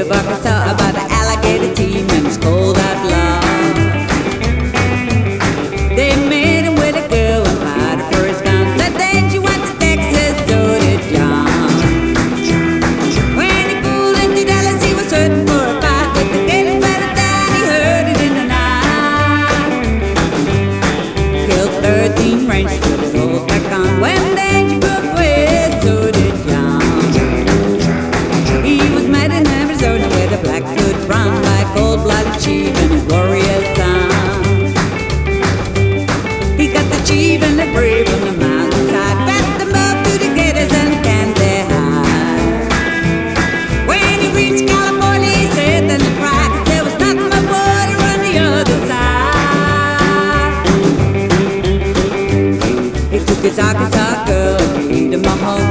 of Arkansas about the alligator team and it's cold out loud. They made him with a girl and fired her for his gun. Said then she went to Texas, so did John. When he pulled into Dallas, he was hurting for a fight, but the gators better down, he heard it in the night. Killed 13 rangers with his old back on. When danger broke away, so did John. He was mad in Arizona where the Blackfoot run by a cold-blooded chief and his warrior son. He got the chief and the brave on the mountainside, wrapped them up to the gators and can't they hide. When he reached California, he said and he cried, there was nothing but water on the other side. He took his Arkansas girl and lead him home.